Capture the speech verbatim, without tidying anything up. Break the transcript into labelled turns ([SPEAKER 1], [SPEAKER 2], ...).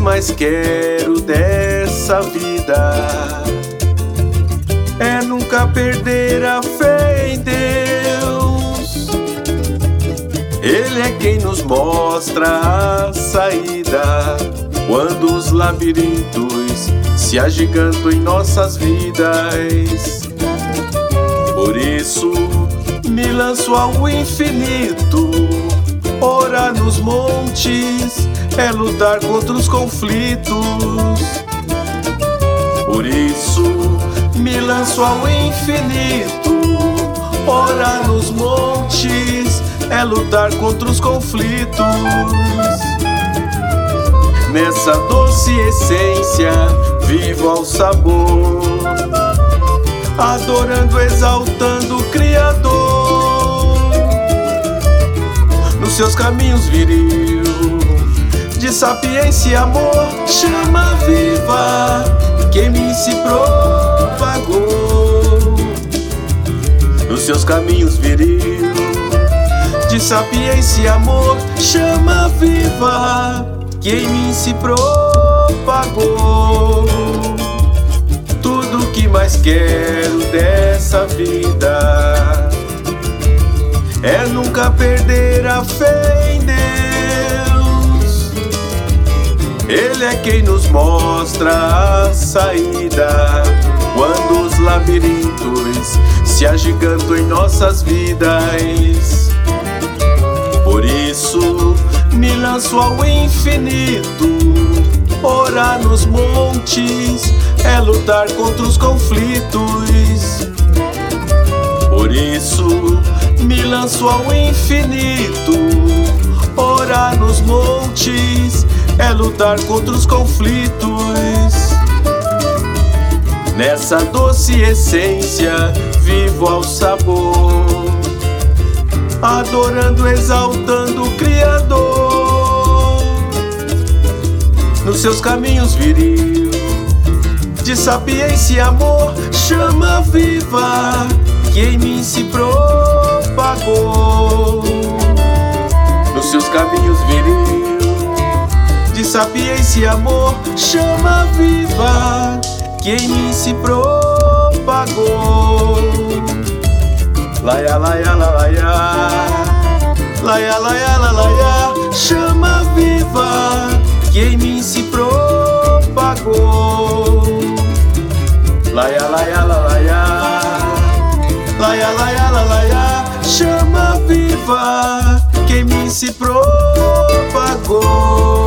[SPEAKER 1] mais quero dessa vida é nunca perder a fé em Deus. Ele é quem nos mostra a saída quando os labirintos se agigantam em nossas vidas. Por isso me lanço ao infinito. Orar nos montes é lutar contra os conflitos. Por isso me lanço ao infinito. Orar nos montes é lutar contra os conflitos. Nessa doce essência vivo ao sabor, adorando, exaltando o Criador. Nos seus caminhos viril de sapiência e amor, chama viva que em mim se propagou. Nos seus caminhos viril de sapiência e amor, chama viva que em mim se propagou. Tudo que mais quero dessa vida é nunca perder a fé em Deus. Ele é quem nos mostra a saída quando os labirintos se agigantam em nossas vidas. Por isso me lanço ao infinito. Orar nos montes é lutar contra os conflitos. Por isso me lanço ao infinito. Orar nos montes é lutar contra os conflitos. Nessa doce essência vivo ao sabor, adorando, exaltando o Criador. Nos seus caminhos viril de sapiência e amor, chama viva que em mim se propagou. Nos seus caminhos viril de sapiência e amor, chama viva que em mim se propagou. Laia, laia, la, laia, laia, laia, la, laia, chama viva que em mim se propagou. Laia, laia, la, laia, laia, laia, la, laia, chama viva que em mim se propagou.